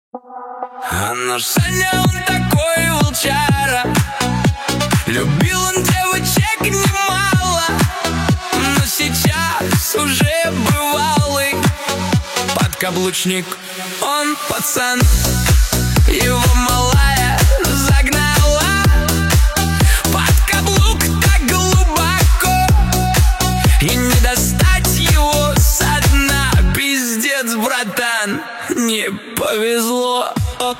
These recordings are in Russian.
А наш Саня, он такой волчара. Любил он девочек немало, но сейчас уже бывалый подкаблучник. Он пацан, его малая загнала под каблук так глубоко, и не достать его со дна. Пиздец, братан, не повезло.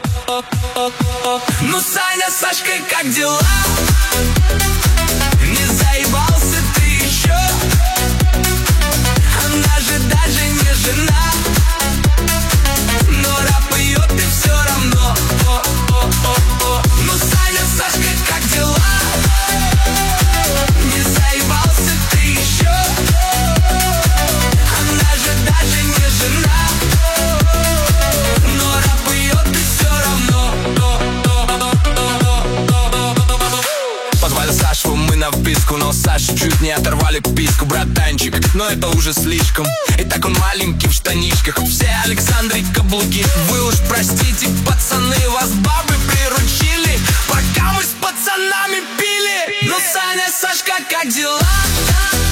Ну, Саня, Сашка, как дела? Не заебался ты еще? Она же даже не жена, но рэп ее ты все равно. Ну, Саня, Сашка, как дела? Не заебался ты еще? Она же даже не жена, но рэп ее ты все равно. Позвали Сашу мы на вписку, но Сашу чуть не оторвали писку, братанчик, но это уже слишком. И так он маленький в штанишках, все Александры каблуки. Вы уж простите, пацаны, вас бабы приручили, пока мы с пацанами пили. Ну, Саня, Сашка, как дела?